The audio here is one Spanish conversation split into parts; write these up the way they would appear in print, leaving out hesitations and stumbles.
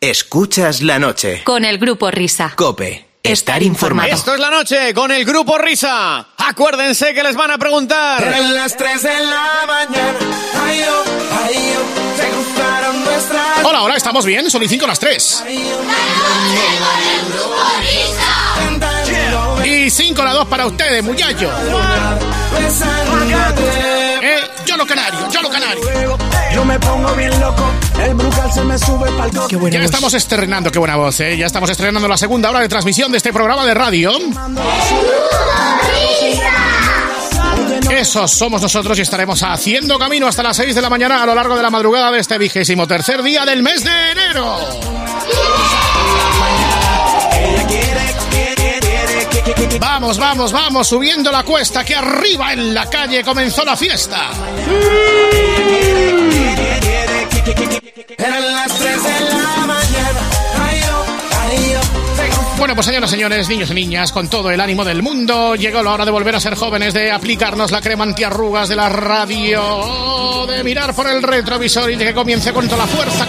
Escuchas la noche. Con el Grupo Risa. COPE. Estar informado. Esto es la noche con el Grupo Risa. Acuérdense que les van a preguntar. Eran las 3 de la mañana. Ay, oh, te gustaron nuestras. Hola, hola, ¿estamos bien? Son y 5 las 3. Y 5 las 2 para ustedes, muchachos. Yo lo canario. Yo me pongo bien loco, el Brucal se me sube pa'l coco. Qué buena voz. Estamos estrenando, qué buena voz, ¿eh? Ya estamos estrenando la segunda hora de transmisión de este programa de radio. Esos somos nosotros y estaremos haciendo camino hasta las 6 de la mañana a lo largo de la madrugada de este 23º día del mes de enero. Vamos, subiendo la cuesta, que arriba en la calle comenzó la fiesta. Eran las 3 de la mañana. Bueno, pues señoras, señores, niños y niñas, con todo el ánimo del mundo, llegó la hora de volver a ser jóvenes, de aplicarnos la crema antiarrugas de la radio, de mirar por el retrovisor y de que comience con toda la fuerza.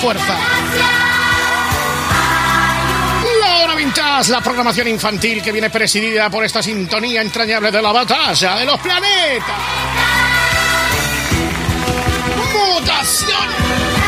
La programación infantil que viene presidida por esta sintonía entrañable de la batalla de los planetas. ¡Mutación!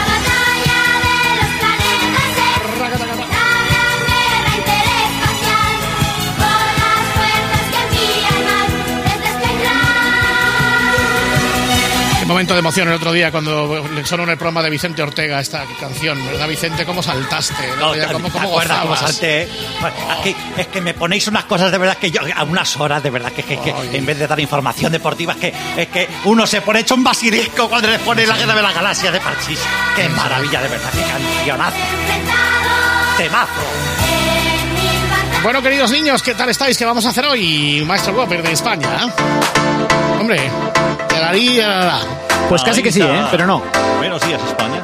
Momento de emoción el otro día cuando le sonó en el programa de Vicente Ortega esta canción, ¿verdad, Vicente? ¿Cómo saltaste? ¿Cómo gozabas? Es que me ponéis unas cosas de verdad que yo a unas horas de verdad que en vez de dar información deportiva es que uno se pone hecho un basilisco cuando le pone la Guerra de la Galaxia de Parchís. ¡Qué maravilla, de verdad! ¡Qué cancionazo! ¡Temazo! Bueno, queridos niños, ¿qué tal estáis? ¿Qué vamos a hacer hoy, Maestro Whopper de España? Hombre, pues casi que sí, pero no. Buenos días, España.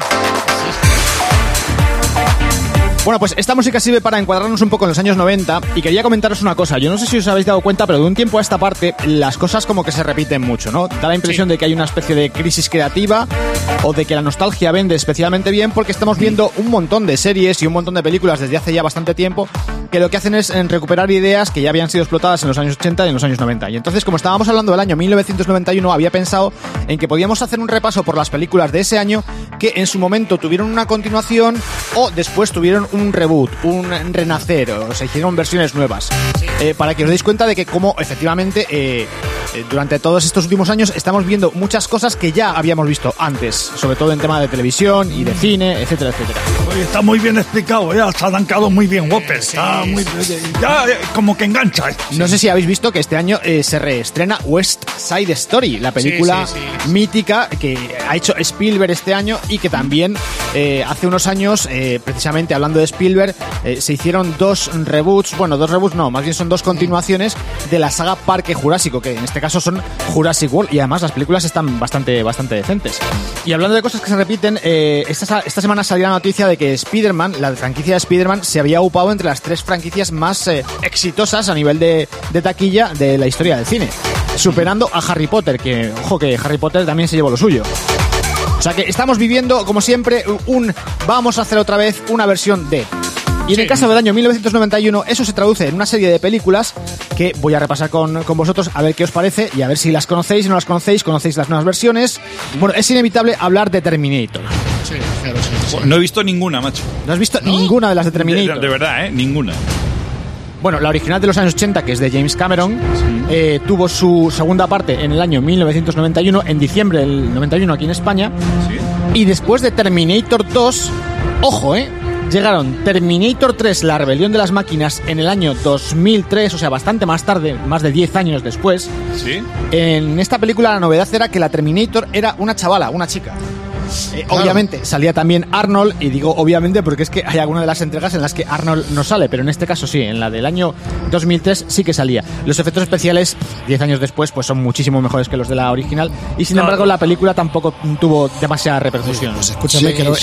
Bueno, pues esta música sirve para encuadrarnos un poco en los años 90 y quería comentaros una cosa. Yo no sé si os habéis dado cuenta, pero de un tiempo a esta parte las cosas como que se repiten mucho, ¿no? Da la impresión de que hay una especie de crisis creativa o de que la nostalgia vende especialmente bien porque estamos viendo un montón de series y un montón de películas desde hace ya bastante tiempo que lo que hacen es recuperar ideas que ya habían sido explotadas en los años 80 y en los años 90. Y entonces, como estábamos hablando del año 1991, había pensado en que podíamos hacer un repaso por las películas de ese año que en su momento tuvieron una continuación o después tuvieron un reboot, un renacer, o se hicieron versiones nuevas. Para que os deis cuenta de que como efectivamente durante todos estos últimos años estamos viendo muchas cosas que ya habíamos visto antes, sobre todo en tema de televisión y de cine, etcétera, etcétera. Está muy bien explicado, ya se ha arrancado muy bien, Whopper. Está muy, ya como que engancha. No sé si habéis visto que este año se reestrena West Side Story, la película mítica que ha hecho Spielberg este año y que también hace unos años, precisamente hablando de Spielberg, se hicieron dos reboots, más bien son dos continuaciones de la saga Parque Jurásico, que en este caso son Jurassic World, y además las películas están bastante decentes. Y hablando de cosas que se repiten, esta semana salió la noticia de que Spider-Man, la franquicia de Spider-Man, se había upado entre las 3 franquicias más exitosas a nivel de taquilla de la historia del cine, superando a Harry Potter, que ojo que Harry Potter también se llevó lo suyo. O sea que estamos viviendo, como siempre, vamos a hacer otra vez una versión de... Y en el caso del año 1991, eso se traduce en una serie de películas que voy a repasar con vosotros a ver qué os parece y a ver si las conocéis, si no las conocéis las nuevas versiones. Bueno, es inevitable hablar de Terminator. Sí, claro, sí. No he visto ninguna, macho. ¿No has visto ninguna de las de Terminator? De verdad, ninguna. Bueno, la original de los años 80, que es de James Cameron, tuvo su segunda parte en el año 1991, en diciembre del 91 aquí en España. ¿Sí? Y después de Terminator 2, ojo, llegaron Terminator 3, la rebelión de las máquinas, en el año 2003, o sea, bastante más tarde, más de 10 años después. ¿Sí? En esta película la novedad era que la Terminator era una chavala, una chica. Obviamente salía también Arnold, y digo obviamente porque es que hay alguna de las entregas en las que Arnold no sale, pero en este caso sí, en la del año 2003 sí que salía. Los efectos especiales 10 años después pues son muchísimo mejores que los de la original, y sin embargo la película tampoco tuvo demasiada repercusión. Pues escúchame, que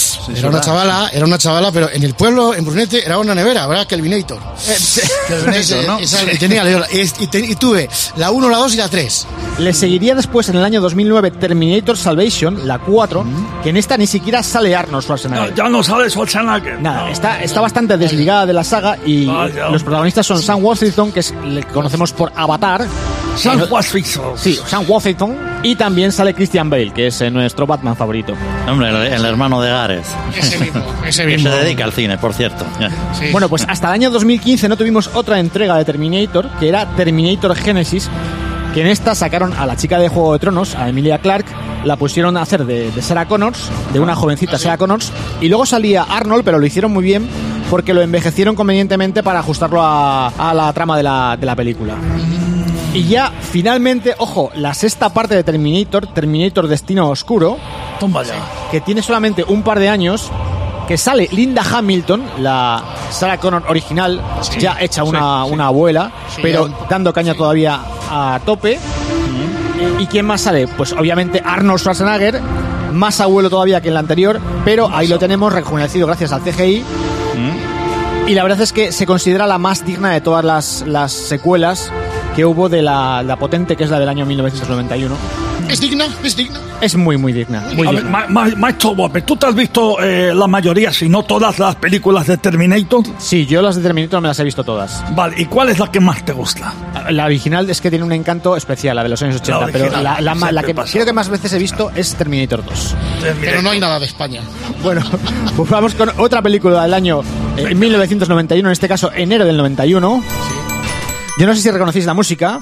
era una chavala, pero en el pueblo, en Brunete, era una nevera, ¿verdad? Kelvinator. ¿no? Y tuve la 1, la 2 y la 3. Le seguiría después en el año 2009 Terminator Salvation, la 4, que en esta ni siquiera sale Arnold Schwarzenegger. Ya no sale Schwarzenegger. Nada, está bastante desligada de la saga y los protagonistas son Sam Worthington, que le conocemos por Avatar. Sam Worthington. Sí, Sam Worthington. Y también sale Christian Bale, que es nuestro Batman favorito. Hombre, el hermano de Gareth. Ese mismo. Que se dedica al cine, por cierto. Sí. Bueno, pues hasta el año 2015 no tuvimos otra entrega de Terminator, que era Terminator Genesis, que en esta sacaron a la chica de Juego de Tronos, a Emilia Clarke, la pusieron a hacer de Sarah Connors, de una jovencita Sarah Connors, y luego salía Arnold, pero lo hicieron muy bien porque lo envejecieron convenientemente para ajustarlo a la trama de la película. Y ya, finalmente, ojo, la sexta parte de Terminator Destino Oscuro, Toma ya. que tiene solamente un par de años, que sale Linda Hamilton, la Sarah Connor original, ya hecha una abuela, pero dando caña todavía a tope. ¿Y quién más sale? Pues obviamente Arnold Schwarzenegger, más abuelo todavía que en la anterior, pero ahí lo tenemos rejuvenecido gracias al CGI. Y la verdad es que se considera la más digna de todas las secuelas que hubo de la potente, que es la del año 1991. ¿Es digna? ¿Es digna? Es muy, muy digna. Muy digna. Maestro Whopper, ¿tú te has visto la mayoría, si no todas las películas de Terminator? Sí, yo las de Terminator me las he visto todas. Vale, ¿y cuál es la que más te gusta? La original es que tiene un encanto especial, la de los años 80, pero la que creo que más veces he visto es Terminator 2. Pero no hay nada de España. Bueno, pues vamos con otra película del año 1991, en este caso enero del 91. Yo no sé si reconocéis la música.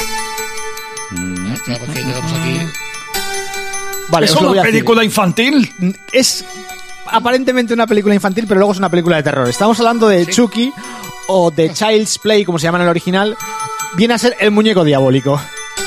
Vale, ¿Es una película infantil? Es aparentemente una película infantil, pero luego es una película de terror. Estamos hablando de Chucky o de Child's Play, como se llama en el original. Viene a ser el muñeco diabólico.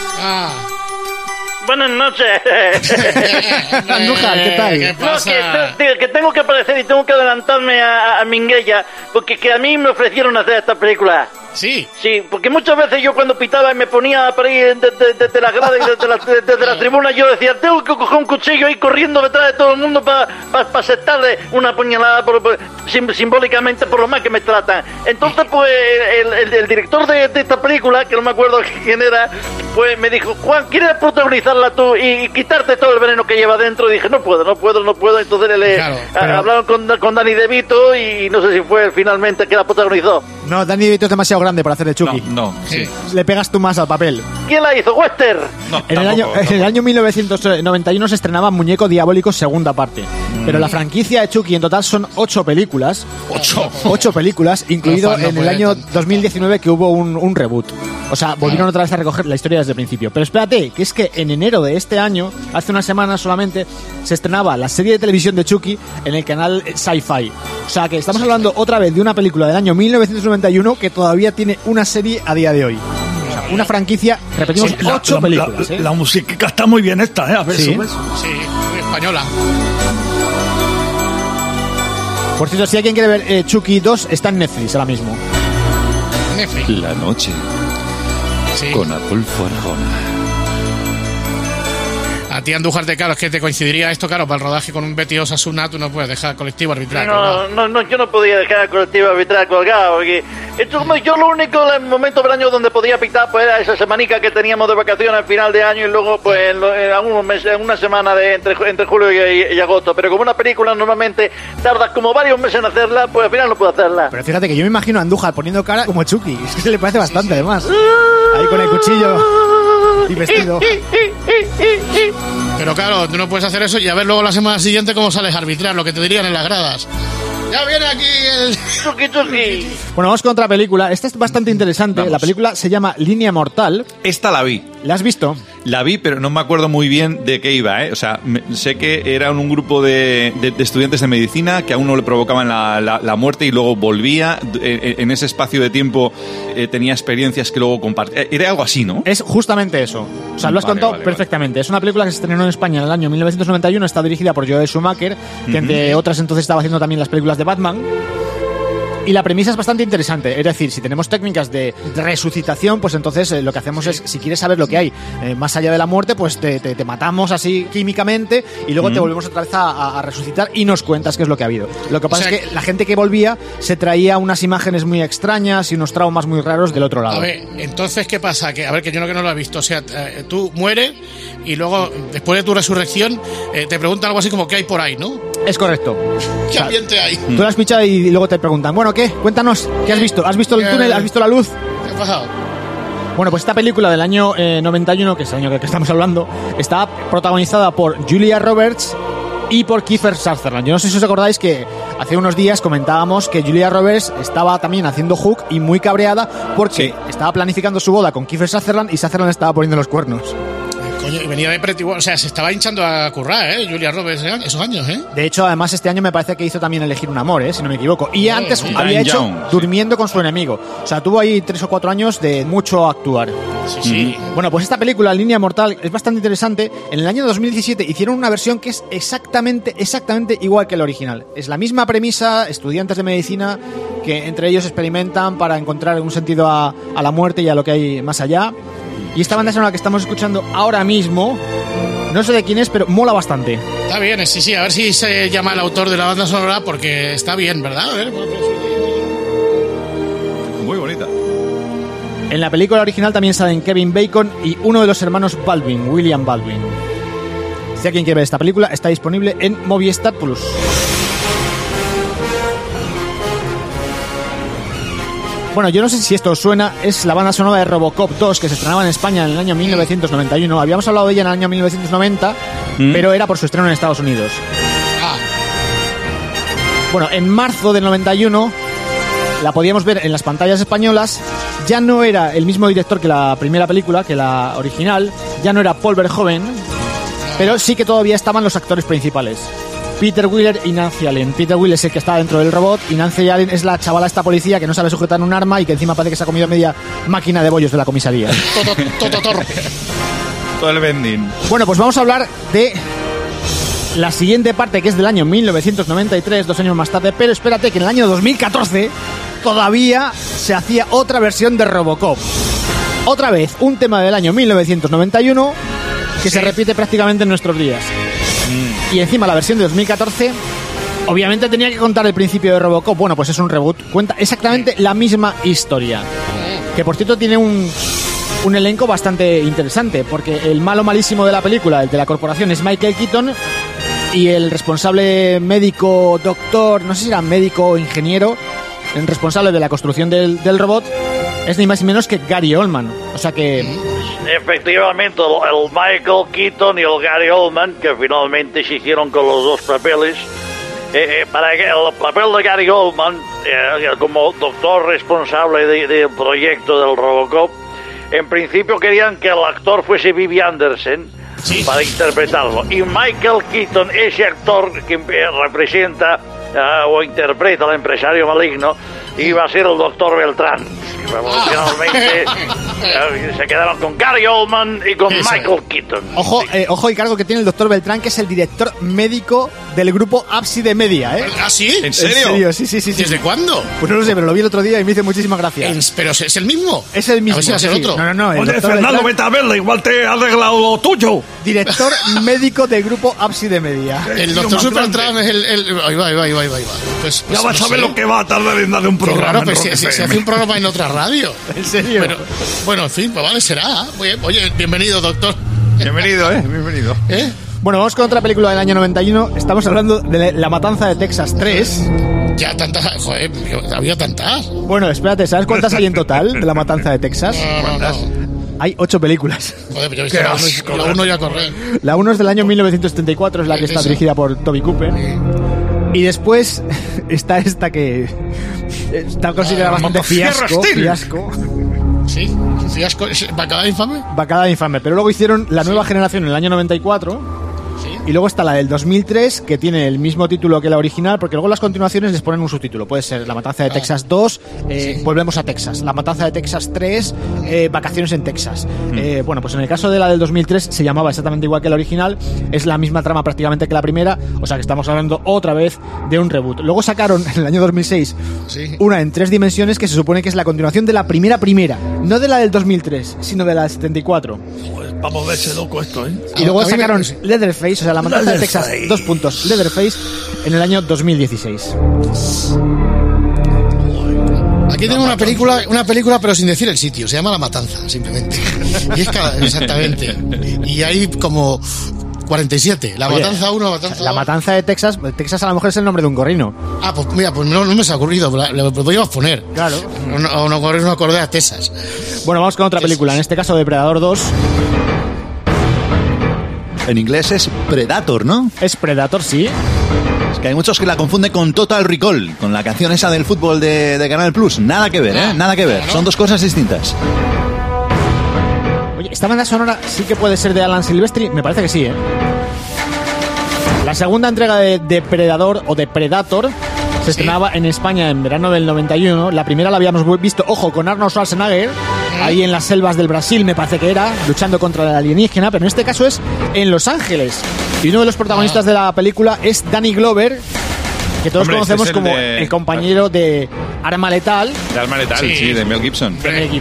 Buenas noches. Andújar, ¿qué tal? ¿Qué pasa? No, que tengo que aparecer y tengo que adelantarme a Minguella, porque que a mí me ofrecieron hacer esta película. Sí. Sí, porque muchas veces yo cuando pitaba y me ponía por ahí desde la grada y desde la tribuna, yo decía, tengo que coger un cuchillo ahí corriendo detrás de todo el mundo para aceptarle una puñalada simbólicamente por lo mal que me tratan. Entonces, pues, el director de esta película, que no me acuerdo quién era, pues me dijo, Juan, ¿quieres protagonizarla tú y quitarte todo el veneno que lleva dentro? Y dije, no puedo. Entonces hablaron con Danny DeVito y no sé si fue finalmente que la protagonizó. No, Danny DeVito es demasiado grande para hacer de Chucky. No, sí. Le pegas tú más al papel. ¿Quién la hizo? ¿Wester? No, En el año 1991 se estrenaba Muñeco Diabólico segunda parte. Pero la franquicia de Chucky en total son 8 películas. 8 películas, incluido en el año 2019 que hubo un reboot. O sea, volvieron otra vez a recoger la historia desde el principio. Pero espérate, que es que en enero de este año, hace una semana solamente, se estrenaba la serie de televisión de Chucky en el canal Sci-Fi. O sea, que estamos hablando otra vez de una película del año 1991 que todavía tiene una serie a día de hoy. O sea, una franquicia, repetimos, 8 películas. La música está muy bien esta, A ver, Sí. sube. Sí, muy española. Por cierto, si alguien quiere ver Chucky 2, está en Netflix ahora mismo. Netflix. La noche Sí. con Adolfo Arjona. A ti, Andújar, claro, es que te coincidiría esto, claro, para el rodaje con un Betty Osasuna, tú no puedes dejar colectivo arbitral. No, yo no podía dejar el colectivo arbitral colgado, porque yo lo único en el momento del año donde podía pitar pues era esa semanica que teníamos de vacaciones al final de año y luego pues en algunos meses, en una semana de entre julio y agosto, pero como una película normalmente tardas como varios meses en hacerla, pues al final no puedo hacerla. Pero fíjate que yo me imagino a Andújar poniendo cara como Chucky. Es que se le parece bastante, además. Ahí con el cuchillo y vestido. Pero claro, tú no puedes hacer eso y a ver luego la semana siguiente cómo sales a arbitrar, lo que te dirían en las gradas. Ya viene aquí el... Chucky. Bueno, vamos con otra película. Esta es bastante interesante. Vamos. La película se llama Línea Mortal. Esta la vi. ¿La has visto? La vi, pero no me acuerdo muy bien de qué iba, ¿eh? O sea, sé que eran un grupo de estudiantes de medicina que a uno le provocaban la muerte y luego volvía. En ese espacio de tiempo tenía experiencias que luego compartía. Era algo así, ¿no? Es justamente eso. O sea, lo has contado perfectamente. Es una película que se estrenó en España en el año 1991. Está dirigida por Joel Schumacher, que entre otras entonces estaba haciendo también las películas de Batman. Y la premisa es bastante interesante, es decir, si tenemos técnicas de resucitación, pues entonces lo que hacemos es, si quieres saber lo que hay más allá de la muerte, pues te matamos así químicamente y luego te volvemos otra vez a resucitar y nos cuentas qué es lo que ha habido. Lo que pasa es que la gente que volvía se traía unas imágenes muy extrañas y unos traumas muy raros del otro lado. A ver, entonces, ¿qué pasa? Que yo no lo he visto, o sea, tú mueres y luego, después de tu resurrección, te preguntan algo así como ¿qué hay por ahí, no? Es correcto. ¿Qué ambiente hay? Tú lo has pichado y luego te preguntan, bueno, ¿qué? Cuéntanos, ¿qué has visto? ¿Has visto el túnel? ¿Has visto la luz? ¿Qué ha pasado? Bueno, pues esta película del año 91, que es el año del que estamos hablando, está protagonizada por Julia Roberts y por Kiefer Sutherland. Yo no sé si os acordáis que hace unos días comentábamos que Julia Roberts estaba también haciendo Hook y muy cabreada porque estaba planificando su boda con Kiefer Sutherland y Sutherland estaba poniendo los cuernos. Coño, y venía de Pretty Woman, o sea, se estaba hinchando a currar, Julia Roberts, esos años, De hecho, además, este año me parece que hizo también Elegir un amor, si no me equivoco. Y antes había hecho Durmiendo con su enemigo. O sea, tuvo ahí 3 o 4 años de mucho actuar. Sí. Bueno, pues esta película, Línea Mortal, es bastante interesante. En el año 2017 hicieron una versión que es exactamente igual que la original. Es la misma premisa, estudiantes de medicina que entre ellos experimentan para encontrar un sentido a la muerte y a lo que hay más allá. Y esta banda sonora que estamos escuchando ahora mismo, no sé de quién es, pero mola bastante. Está bien, sí, a ver si se llama el autor de la banda sonora, porque está bien, ¿verdad? A ver, muy bonita. En la película original también salen Kevin Bacon y uno de los hermanos Baldwin, William Baldwin. Si alguien quiere ver esta película, está disponible en Movistar Plus. Bueno, yo no sé si esto os suena, es la banda sonora de Robocop 2, que se estrenaba en España en el año 1991. Habíamos hablado de ella en el año 1990, pero era por su estreno en Estados Unidos. Bueno, en marzo del 91 la podíamos ver en las pantallas españolas. Ya no era el mismo director que la primera película, que la original. Ya no era Paul Verhoeven, pero sí que todavía estaban los actores principales. Peter Weller y Nancy Allen. Peter Weller es el que está dentro del robot y Nancy Allen es la chavala esta policía que no sabe sujetar un arma y que encima parece que se ha comido media máquina de bollos de la comisaría. Todo torpe. Todo el vending. Bueno, pues vamos a hablar de la siguiente parte, que es del año 1993, 2 años más tarde, pero espérate que en el año 2014 todavía se hacía otra versión de Robocop. Otra vez, un tema del año 1991 que se repite prácticamente en nuestros días. Y encima la versión de 2014 obviamente tenía que contar el principio de Robocop. Bueno, pues es un reboot, cuenta exactamente la misma historia, que por cierto tiene un elenco bastante interesante, porque el malo malísimo de la película, el de la corporación, es Michael Keaton, y el responsable médico, doctor, no sé si era médico o ingeniero, el responsable de la construcción del robot, es ni más ni menos que Gary Oldman. O sea que... Efectivamente, el Michael Keaton y el Gary Oldman, que finalmente se hicieron con los dos papeles. Para que el papel de Gary Oldman, como doctor responsable del proyecto del Robocop, en principio querían que el actor fuese Vivi Anderson para interpretarlo. Y Michael Keaton, ese actor que representa o interpreta al empresario maligno, iba a ser el doctor Beltrán. Finalmente se quedaron con Gary Oldman y con Michael Keaton. Ojo y cargo que tiene el doctor Beltrán, que es el director médico del grupo Ábside Media, ¿Ah, sí? ¿En serio? Sí. ¿Desde cuándo? Pues no lo sé, pero lo vi el otro día y me hizo muchísima gracia. ¿Pero es el mismo? Es el mismo. A ver si va a ser otro. No. Oye, Fernando, vete a verla, igual te ha arreglado lo tuyo. Director médico del grupo Ábside Media. El doctor Supertram es el... Ahí va. Pues ya vas a ver lo que va a tardar en darle un programa. Claro, pues se hace un programa en otra radio. ¿En serio? Bueno, en fin, pues vale, será. Oye, bienvenido, doctor. Bienvenido, bienvenido. Bueno, vamos con otra película del año 91. Estamos hablando de La Matanza de Texas 3. Ya tantas, joder, había tantas. Bueno, espérate, ¿sabes cuántas hay en total de La Matanza de Texas? No. Hay 8 películas. Joder, pero yo he visto la 1 ya correr. La 1 es del año 1974, es la que está dirigida por Toby Cooper. Y después está esta que está considerada bastante fiasco. Sí, fiasco. ¿Bacada infame? Bacada infame. Pero luego hicieron la nueva generación en el año 94. ¿Sí? Y luego está la del 2003, que tiene el mismo título que la original, porque luego las continuaciones les ponen un subtítulo. Puede ser La Matanza de Texas 2, Volvemos a Texas. La Matanza de Texas 3, Vacaciones en Texas. Bueno, pues en el caso de la del 2003 se llamaba exactamente igual que la original. Es la misma trama prácticamente que la primera. O sea que estamos hablando otra vez de un reboot. Luego sacaron en el año 2006 una en 3 dimensiones que se supone que es la continuación de la primera. No de la del 2003, sino de la del 74. Pues vamos a verse loco esto, ¿eh? Y luego sacaron Leatherface, o sea, La Matanza de Texas, Leatherface, en el año 2016. Aquí tengo una película, pero sin decir el sitio. Se llama La Matanza, simplemente. Y es exactamente. Y hay como 47. La Matanza 1, La Matanza 2. La Matanza de Texas. Texas a lo mejor es el nombre de un gorrino. Ah, pues mira, pues no me se ha ocurrido. Lo podíamos poner. Claro. O no acordé a Texas. Bueno, vamos con otra película. En este caso, Depredador 2. En inglés es Predator, ¿no? Es Predator, sí. Es que hay muchos que la confunden con Total Recall, con la canción esa del fútbol de Canal Plus. Nada que ver, ¿eh? Nada que ver. Son dos cosas distintas. Oye, esta banda sonora sí que puede ser de Alan Silvestri. Me parece que sí, ¿eh? La segunda entrega de Depredador o de Predator se estrenaba en España en verano del 91. La primera la habíamos visto, ojo, con Arnold Schwarzenegger, ahí en las selvas del Brasil, me parece que era, luchando contra el alienígena, pero en este caso es en Los Ángeles. Y uno de los protagonistas de la película es Danny Glover, que todos conocemos como el compañero de Arma Letal. De Arma Letal, sí, de Mel Gibson.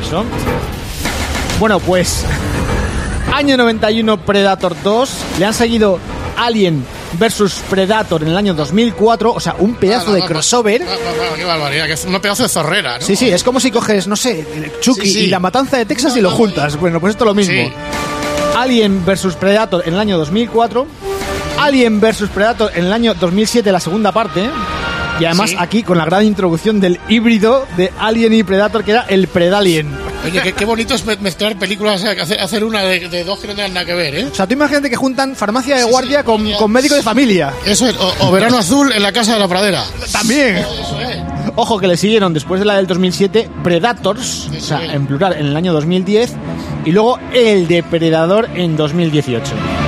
Bueno, pues año 91, Predator 2. Le han seguido Alien versus Predator en el año 2004. O sea, un pedazo de crossover. Qué barbaridad, que es un pedazo de zorrera, ¿no? Sí, es como si coges, no sé, Chucky y La Matanza de Texas y lo juntas. Bueno, pues esto es lo mismo. Sí. Alien versus Predator en el año 2004. Alien versus Predator en el año 2007, la segunda parte. Y además aquí con la gran introducción del híbrido de Alien y Predator, que era el Predalien. Oye, qué bonito es mezclar películas, hacer una de dos que no tengan nada que ver, ¿eh? O sea, tú imagínate que juntan Farmacia de Guardia con Médico de Familia. Eso es, o Verano Azul en la Casa de la Pradera. También. Ojo, que le siguieron después de la del 2007 Predators, o sea, en plural, en el año 2010, y luego el Depredador en 2018.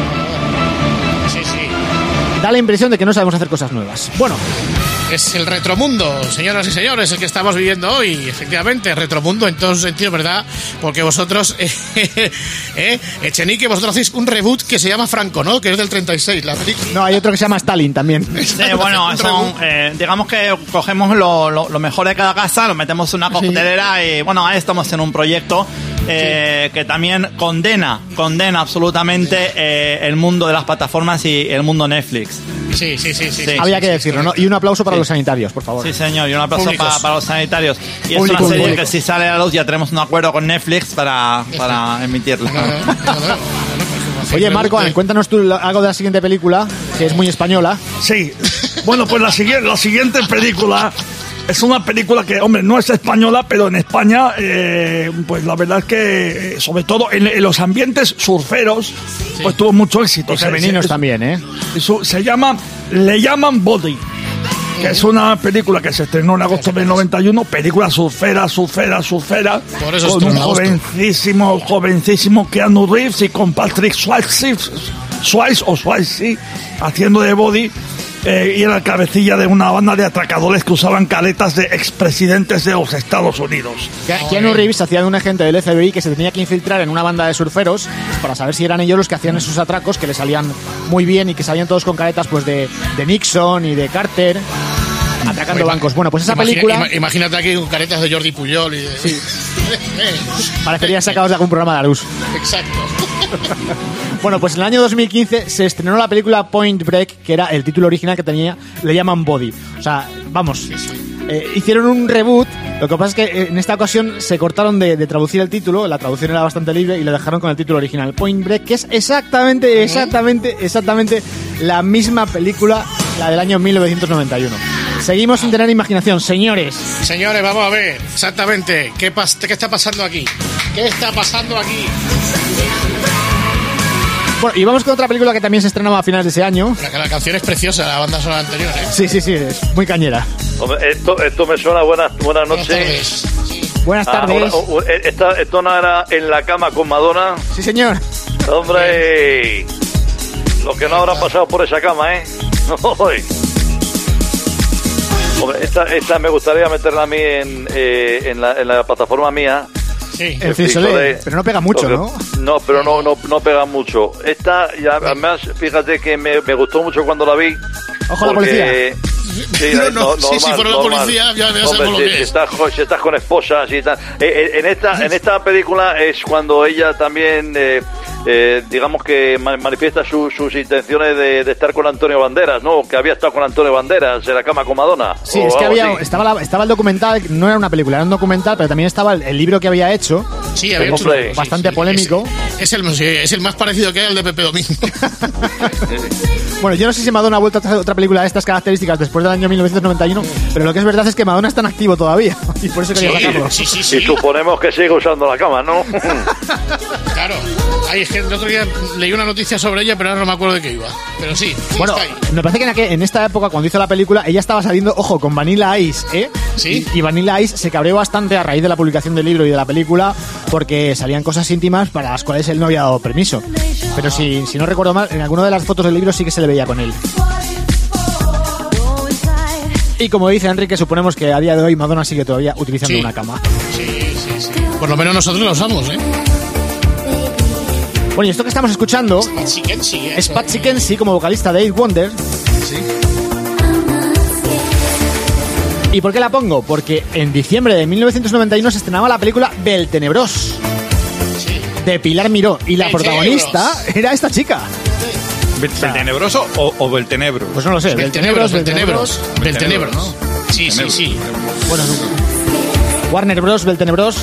Da la impresión de que no sabemos hacer cosas nuevas. Bueno, es el retromundo, señoras y señores, el que estamos viviendo hoy. Efectivamente, retromundo en todo su sentido, ¿verdad? Porque vosotros, Echenique, vosotros hacéis un reboot que se llama Franco, ¿no? Que es del 36, la película. No, hay otro que se llama Stalin también. Sí, bueno, digamos que cogemos lo mejor de cada casa, lo metemos en una coctelera y, bueno, ahí estamos en un proyecto que también condena absolutamente el mundo de las plataformas y el mundo Netflix. Sí. Había que decirlo, ¿no? Y un aplauso para los sanitarios, por favor. Sí, señor, y un aplauso para los sanitarios. Y es una serie que si sale a la luz ya tenemos un acuerdo con Netflix para emitirla. Oye, Marco, cuéntanos tú algo de la siguiente película, que es muy española. Sí, bueno, pues la siguiente película es una película que, hombre, no es española, pero en España, pues la verdad es que, sobre todo en los ambientes surferos, pues tuvo mucho éxito. Y femeninos también, ¿eh? Le llaman Body, que es una película que se estrenó en agosto del 91, película surfera, por eso con un jovencísimo Keanu Reeves y con Patrick Swayze haciendo de Body. Y era cabecilla de una banda de atracadores que usaban caretas de expresidentes de los Estados Unidos. Keanu Reeves hacía de un agente del FBI que se tenía que infiltrar en una banda de surferos para saber si eran ellos los que hacían esos atracos que le salían muy bien y que salían todos con caretas pues de Nixon y de Carter atracando bancos. Bueno, pues esa película... Imagínate aquí con caretas de Jordi Pujol y de... Sí. Parecería sacados de algún programa de Arús. Exacto. Bueno, pues en el año 2015 se estrenó la película Point Break, que era el título original que tenía, le llaman Body. O sea, vamos, hicieron un reboot. Lo que pasa es que en esta ocasión se cortaron de traducir el título, la traducción era bastante libre y lo dejaron con el título original, Point Break, que es exactamente la misma película, la del año 1991. Seguimos sin tener imaginación, señores. Señores, vamos a ver exactamente qué está pasando aquí. ¿Qué está pasando aquí? Bueno, y vamos con otra película que también se estrenaba a finales de ese año. La canción es preciosa, la banda sonora anterior, ¿eh? Sí, es muy cañera. Hombre, esto me suena. Buenas noches. Buenas tardes. Esto no era En la cama con Madonna. Sí, señor. Hombre. Los que no habrán pasado por esa cama, ¿eh? Hombre, esta me gustaría meterla a mí en la plataforma mía. Sí. El Frisolé, pero no pega mucho, ¿no? No, pero no pega mucho. Esta, ya, además, fíjate que me gustó mucho cuando la vi. Ojo a la policía. Sí, normal, si fuera la policía, ya sabemos lo que es. Si estás con esposas y tal. En esta película es cuando ella también, digamos que manifiesta sus intenciones de estar con Antonio Banderas, ¿no? Que había estado con Antonio Banderas en la cama con Madonna. Sí, es que estaba el documental, no era una película, era un documental, pero también estaba el libro que había hecho. Sí, había hecho. Bastante polémico. Es el más parecido que hay al de Pepe Domingo. Bueno, yo no sé si Madonna ha vuelto a hacer otra película de estas características después del año 1991, pero lo que es verdad es que Madonna está en activo todavía y por eso quería sacarlo. Sí. Y suponemos que sigue usando la cama, ¿no? Claro. Ay, es que el otro día leí una noticia sobre ella, pero ahora no me acuerdo de qué iba. Pero sí, bueno, está ahí. Me parece que en esta época, cuando hizo la película, ella estaba saliendo, ojo, con Vanilla Ice, ¿eh? Sí. Y Vanilla Ice se cabreó bastante a raíz de la publicación del libro y de la película, porque salían cosas íntimas para las cuales él no había dado permiso. Pero si no recuerdo mal, en alguna de las fotos del libro sí que se le veía con él. Y como dice Enrique, suponemos que a día de hoy Madonna sigue todavía utilizando una cama. Sí. Por lo menos nosotros la usamos, ¿eh? Bueno, y esto que estamos escuchando es Patsy Kensit como vocalista de Eight Wonder. Sí. ¿Y por qué la pongo? Porque en diciembre de 1991 se estrenaba la película Beltenebros, de Pilar Miró, y la protagonista era esta chica. ¿Beltenebroso o Beltenebro? Pues no lo sé. Beltenebros, ¿no? Sí. Bueno, Warner Bros, Beltenebros.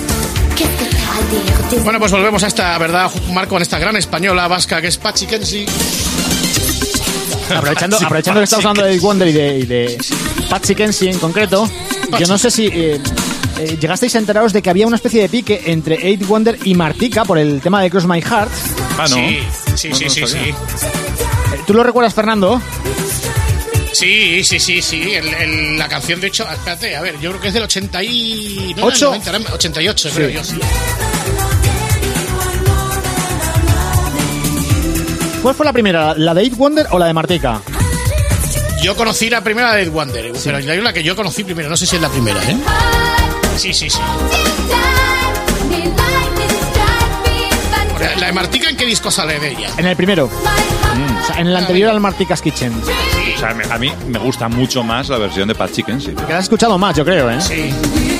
Bueno, pues volvemos a esta, ¿verdad, Marco? En esta gran española vasca que es Patsy Kensit. Aprovechando que estamos hablando de Eight Wonder y de Patsy Kensit en concreto, yo no sé si llegasteis a enteraros de que había una especie de pique entre Eight Wonder y Martika por el tema de Cross My Heart. Ah, ¿no? Sí. ¿Tú lo recuerdas, Fernando? Sí. La canción, de hecho, espérate, a ver, yo creo que es del 88, creo yo. Sí. ¿Cuál fue la primera? ¿La de Eight Wonder o la de Martika? Yo conocí la primera de Eight Wonder, pero hay la que yo conocí primero, no sé si es la primera, ¿eh? Sí. ¿La de Martika en qué disco sale de ella? En el primero. O sea, en el anterior al Martika's Kitchen. O sea, a mí me gusta mucho más la versión de Patsy Kensit. Porque la has escuchado más, yo creo, ¿eh? Sí.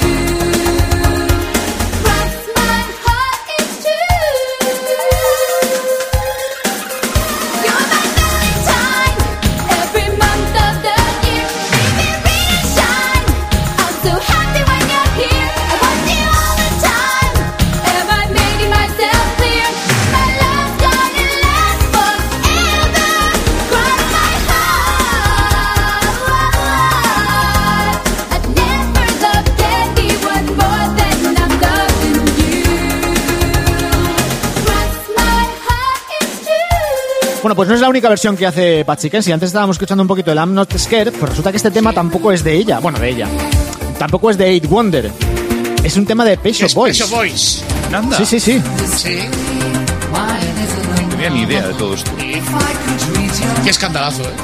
Bueno, pues no es la única versión que hace Patsy Kensit. Antes estábamos escuchando un poquito el I'm Not Scared, pues resulta que este tema tampoco es de ella. Bueno, de ella. Tampoco es de Eight Wonder. Es un tema de Pet Shop Boys. Pet Shop Boys. Anda. Sí. Sí. No tenía ni idea de todo esto. Qué escandalazo, ¿eh?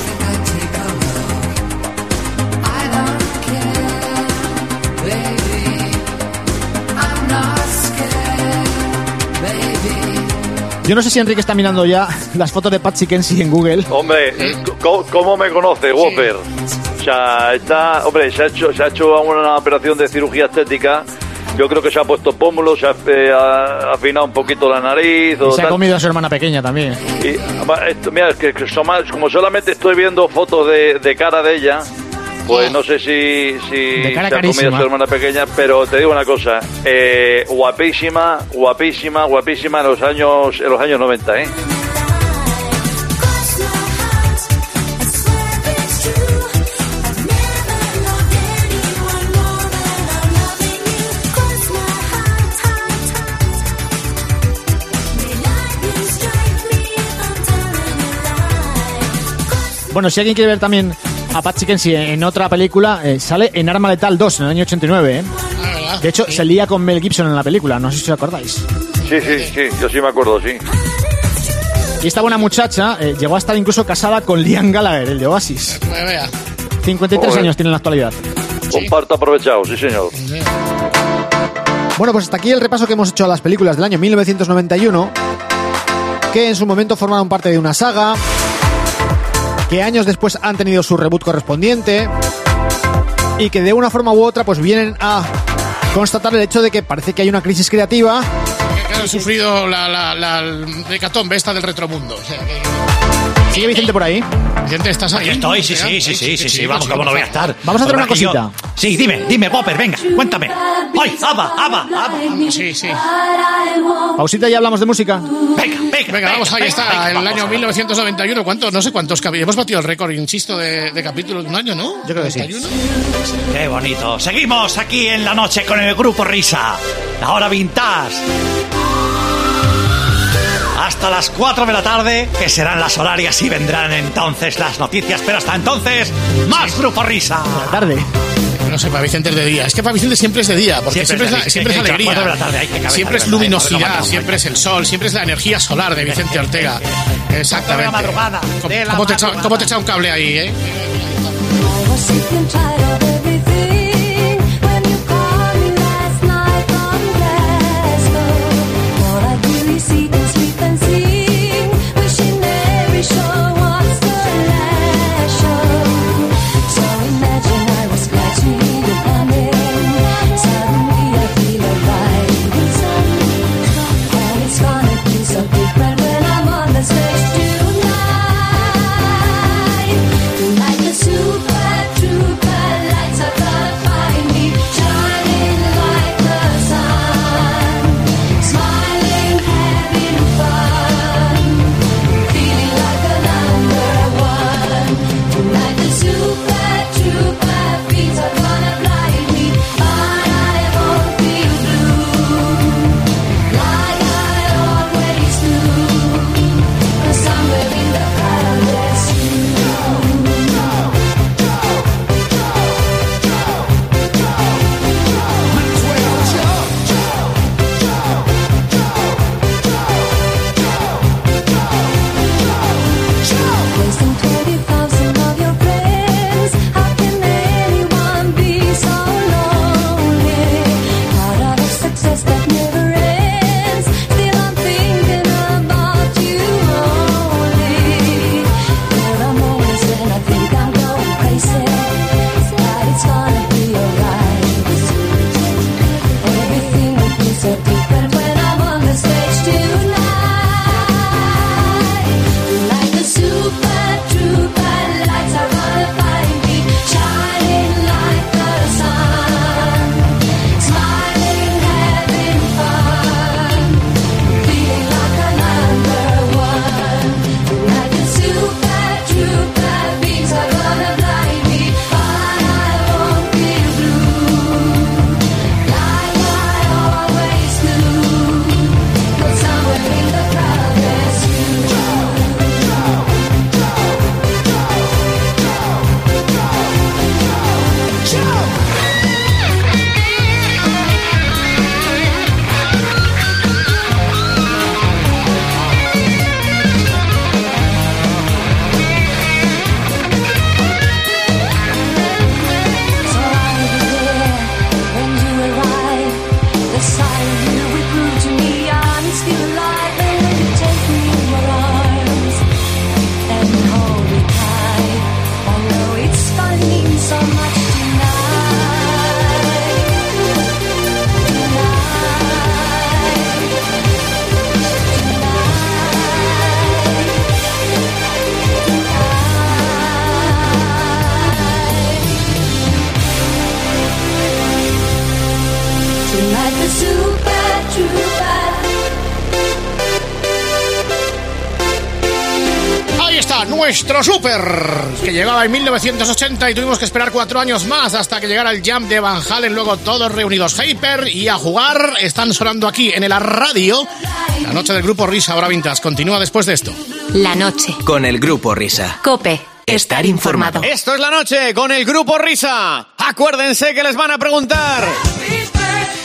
Yo no sé si Enrique está mirando ya las fotos de Patsy Kensit en Google. Hombre, ¿cómo me conoce, Whopper? O sea, se ha hecho una operación de cirugía estética. Yo creo que se ha puesto pómulos, se ha afinado un poquito la nariz. Y se ha comido a su hermana pequeña también. Y, mira, es que como solamente estoy viendo fotos de cara de ella, pues no sé si se ha comido a su hermana pequeña, pero te digo una cosa, guapísima en los años 90, ¿eh? Bueno, si alguien quiere ver también a Patsy Kensit en otra película, sale en Arma Letal 2 en el año 89, ¿eh? De hecho, se lía con Mel Gibson en la película, no sé si os acordáis. Sí, yo sí me acuerdo, sí. Y esta buena muchacha llegó a estar incluso casada con Liam Gallagher, el de Oasis. 53 años tiene en la actualidad. Un parto aprovechado, sí señor. Bueno, pues hasta aquí el repaso que hemos hecho a las películas del año 1991, que en su momento formaron parte de una saga, que años después han tenido su reboot correspondiente y que de una forma u otra pues vienen a constatar el hecho de que parece que hay una crisis creativa. Que han sufrido la hecatombe esta del retromundo. O sea, ¿Sigue Vicente por ahí? Vicente, ¿estás ahí? Aquí estoy, sí, vamos, ¿cómo no voy a estar? Vamos a hacer una cosita. Sí, dime, Popper, venga, cuéntame. ¡Ay, Ava! Sí. Pausita y hablamos de música. Venga, vamos, ahí está, el año 1991. ¿Cuántos? No sé cuántos capítulos. Hemos batido el récord, insisto, de capítulos de un año, ¿no? Yo creo que sí. Qué bonito. Seguimos aquí en la noche con el Grupo Risa. La hora vintage. Hasta las 4 de la tarde, que serán las horarias y vendrán entonces las noticias. Pero hasta entonces, más Grupo Risa. La tarde. No sé, para Vicente es de día. Es que para Vicente siempre es de día, porque siempre es alegría. Siempre es luminosidad, siempre es el sol, siempre es la energía solar de Vicente Ortega. Exactamente. ¿Cómo te echa un cable ahí, eh? Nuestro Super, que llegaba en 1980 y tuvimos que esperar 4 años más hasta que llegara el Jam de Van Halen, luego todos reunidos Hyper y a jugar. Están sonando aquí en la radio. La noche del Grupo Risa, ahora vintage, continúa después de esto. La noche. Con el Grupo Risa. COPE. Estar informado. Esto es La noche con el Grupo Risa. Acuérdense que les van a preguntar.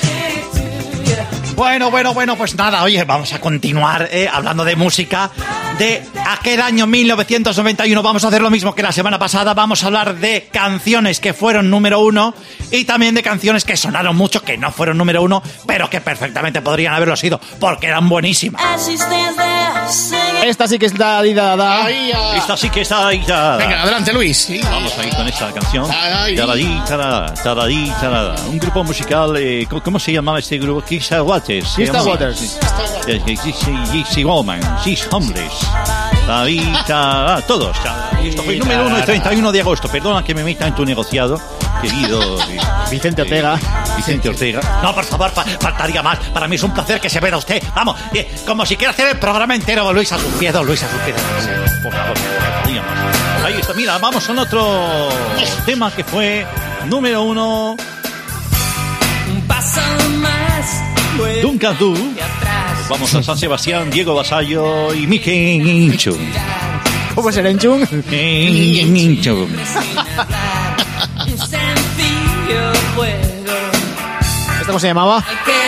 Bueno, pues nada, oye, vamos a continuar hablando de música. de aquel año 1991. Vamos a hacer lo mismo que la semana pasada. Vamos a hablar de canciones que fueron número 1 y también de canciones que sonaron mucho, que no fueron número 1, pero que perfectamente podrían haberlo sido, porque eran buenísimas. Esta sí que está da. Esta sí que está da. Venga, adelante, Luis. Sí. Vamos ahí con esta canción. Taradí. Un grupo musical, ¿cómo se llamaba este grupo? Crystal Waters. Crystal Waters. Gypsy Woman, Six Hombres. Todos. Esto fue el número 1 el 31 de agosto. Perdona que me meta en tu negociado, querido Vicente Ortega. No, por favor, faltaría más. Para mí es un placer que se vea usted. Vamos, como si quiera hacer el programa entero. Luis a sus pies. Por favor, ahí está, mira, vamos con otro tema que fue número 1. Duncan Du. Vamos a San Sebastián, Diego Vasallo y Mickey Inchum. ¿Cómo es el Enchum? Inchum. ¿Esto cómo se llamaba?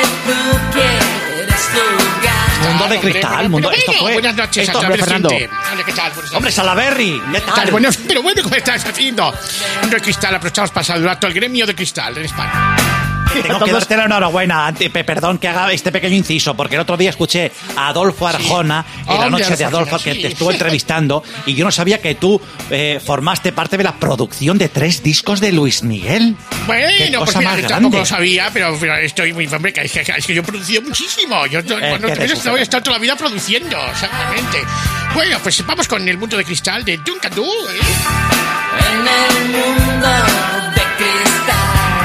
Mundo de Cristal. Esto fue. Buenas noches, Esto, Fernando. Hola, ¿qué tal? Hombre, Salaberry, ¿qué tal? Bueno, pero bueno, ¿cómo estás haciendo? Mundo de Cristal, aprovechamos para saludar a todo el gremio de Cristal en España. Tengo que darte la enhorabuena. Perdón que haga este pequeño inciso, porque el otro día escuché a Adolfo Arjona en la noche de Adolfo, que te estuvo entrevistando, y yo no sabía que tú formaste parte de la producción de 3 discos de Luis Miguel. Bueno, pues mira, yo tampoco lo sabía, pero estoy muy... Hombre, es que yo he producido muchísimo. Yo cuando voy a estar toda la vida produciendo, exactamente. Bueno, pues vamos con el mundo de Cristal de Duncan Du. En el mundo de Cristal.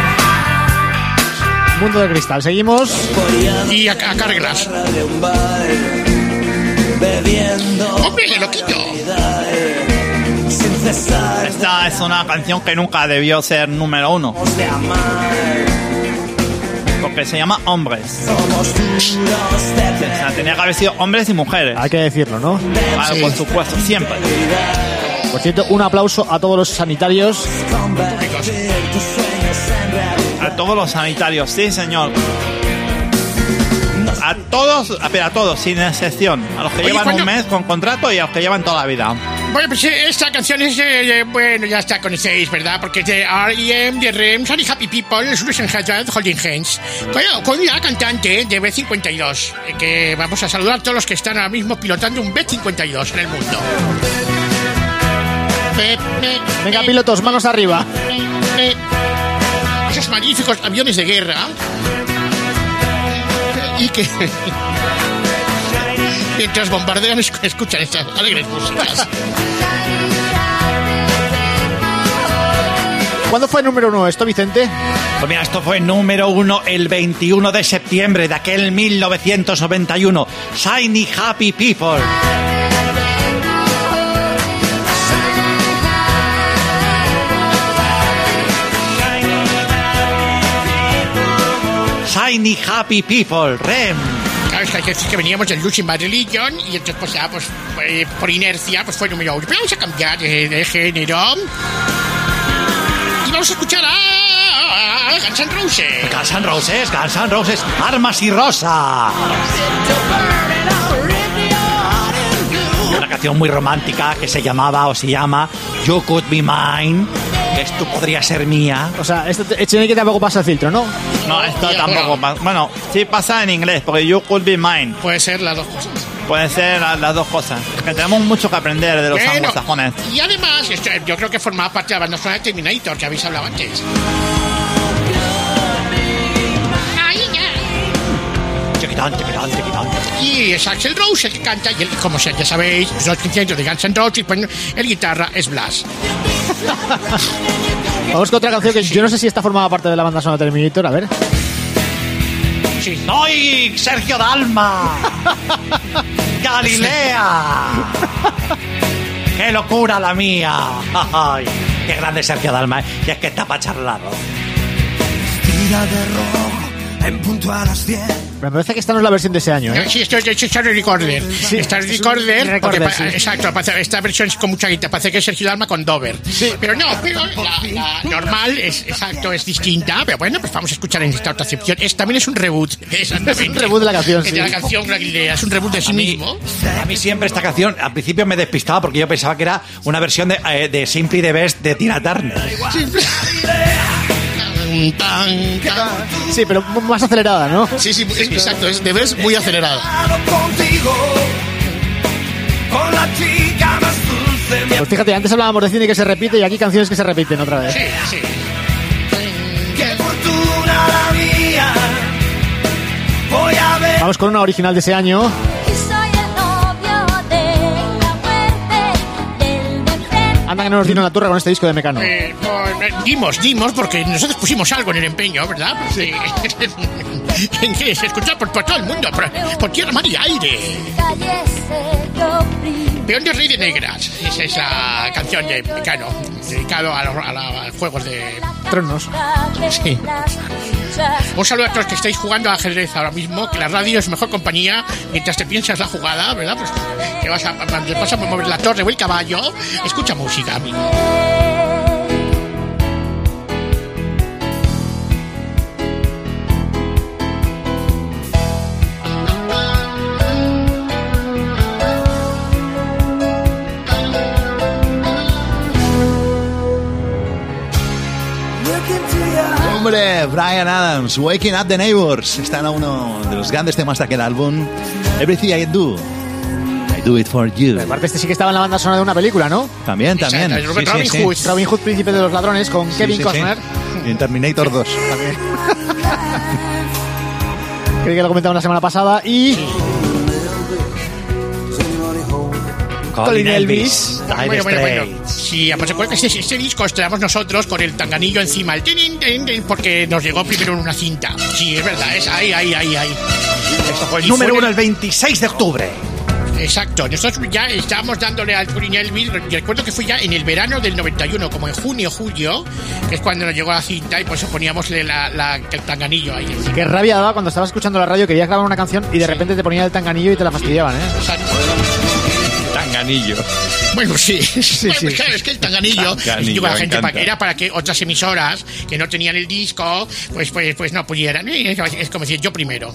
Mundo de Cristal, seguimos. Y a Carglass. ¡Hombre, loquito! Esta es una canción que nunca debió ser número 1. Porque se llama Hombres. O sea, tenía que haber sido hombres y mujeres. Hay que decirlo, ¿no? Claro, por supuesto, siempre. Por cierto, un aplauso a todos los sanitarios. A todos los sanitarios, sí, señor. A todos, sin excepción. A los que llevan un mes con contrato y a los que llevan toda la vida. Bueno, pues esta canción es, bueno, ya está, conocéis, ¿verdad? Porque es de R.E.M., de REM, Sunny Happy People, Solution Hazard, Holding Hands. Bueno, con la cantante de B-52, que vamos a saludar a todos los que están ahora mismo pilotando un B-52 en el mundo. Venga, pilotos, manos arriba. Esos magníficos aviones de guerra y que mientras bombardean escuchan estas alegres músicas. ¿Cuándo fue el número 1 esto, Vicente? Pues mira, esto fue número 1 el 21 de septiembre de aquel 1991. Shiny Happy People. Shiny Happy People, REM. Claro, es que veníamos del Losing My Religion y entonces pues ya, pues por inercia, pues fue número 1. Pero vamos a cambiar de género y vamos a escuchar a Guns N' Roses. Guns N' Roses, Armas y Rosa. Una canción muy romántica que se llamaba o se llama You Could Be Mine. Esto podría ser mía. O sea, esto tiene que tampoco pasa el filtro, ¿no? No, esto tampoco pasa. Bueno, sí pasa en inglés, porque You Could Be Mine. Puede ser las dos cosas. Pueden ser las dos cosas. Que tenemos mucho que aprender de los anglosajones. Y además, esto, yo creo que formaba parte de la banda sonora de Terminator, que habéis hablado antes. Y es Axl Rose el que canta, y él, como ya sabéis, los conciertos de Guns N' Roses, pues, el guitarra es Blas. Vamos con otra canción que yo no sé si esta formaba parte de la banda sonora de Terminator, a ver. Sí. ¡Soy Sergio Dalma! ¡Galilea! ¡Qué locura la mía! ¡Ay! ¡Qué grande Sergio Dalma! Y es que está para charlarlo. Tira de rojo en punto a las 10. Me parece que esta no es la versión de ese año, ¿eh? Sí, esto es Charlie Recorder. Sí, Esta es es un Recorder. recorder, sí. Exacto, esta versión es con mucha guita. Parece que es Sergio Dalma con Dover. Sí. Pero no, la normal es distinta. Pero bueno, pues vamos a escuchar en esta otra sección. También es un reboot. Es un reboot de la canción, sí. De la canción, es un reboot de sí mismo. A mí siempre esta canción, al principio me despistaba porque yo pensaba que era una versión de Simply the Best de Tina Turner. Sí, pero más acelerada, ¿no? Sí, exacto, es de vez muy acelerada. Pues fíjate, antes hablábamos de cine que se repite y aquí canciones que se repiten otra vez. Sí. Vamos con una original de ese año. Anda que no nos dieron la turra con este disco de Mecano. Dimos, porque nosotros pusimos algo en el empeño, ¿verdad? Sí. En que se escucha por todo el mundo, por tierra, mar y aire. Peón de Rey de Negras. Esa es la canción de Mecano, dedicado a los juegos de Tronos. Sí. Un saludo a todos los que estáis jugando al ajedrez ahora mismo, que la radio es mejor compañía mientras te piensas la jugada, ¿verdad? Pues que vas a mover la torre o el caballo, escucha música, amigo. Hombre, Bryan Adams, Waking Up the Neighbors. Está en uno de los grandes temas de aquel álbum. Everything I Do It For You. Aparte, este sí que estaba en la banda sonora de una película, ¿no? También. Robin Hood, Príncipe de los Ladrones, con Kevin Costner. Y en Terminator 2. También. Creo que lo comentamos la semana pasada. Y... Colin Elvis. Bueno. Sí, pues recuerda que este disco estrenamos nosotros con el tanganillo encima, porque nos llegó primero en una cinta. Sí, es verdad, es ahí. Esto fue el número 1 el 26 de octubre. Exacto, nosotros ya estábamos dándole al Colin Elvis. Recuerdo que fue ya en el verano del 91, como en junio, julio, que es cuando nos llegó la cinta y por eso poníamos el tanganillo ahí. Qué rabia daba cuando estabas escuchando la radio, querías grabar una canción y de repente te ponían el tanganillo y te la fastidiaban, ¿eh? Exacto. Tanganillo. Bueno, sí. Claro, es que el tanganillo digo, la gente era para que otras emisoras que no tenían el disco pues no pudieran. Es como decir, yo primero.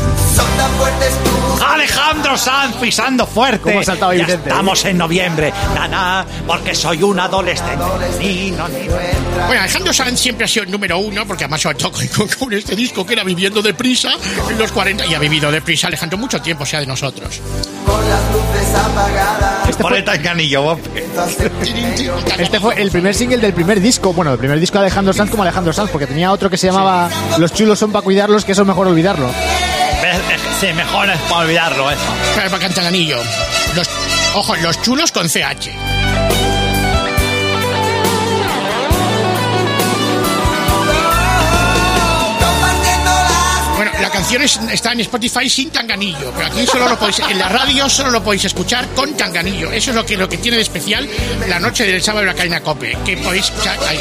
Alejandro Sanz pisando fuerte. ¿Cómo ha saltado ya Vicente? Estamos en noviembre. Porque soy un adolescente. Bueno, Alejandro Sanz siempre ha sido el número 1, porque además sobre todo con este disco que era Viviendo Deprisa en los 40, y ha vivido deprisa Alejandro mucho tiempo, sea de nosotros. Con las luces apagadas. Por el tanganillo. Este fue el primer single del primer disco. Bueno, el primer disco de Alejandro Sanz como Alejandro Sanz, porque tenía otro que se llamaba Los chulos son para cuidarlos, que eso es mejor olvidarlo. Sí, mejor es para olvidarlo eso. Claro, para cantar anillo. Los chulos con CH. Bueno, la canción está en Spotify sin tanganillo, pero aquí solo lo podéis, en la radio solo lo podéis escuchar con tanganillo. Eso es lo que tiene de especial la noche del sábado de la cadena COPE, que podéis escuchar ahí.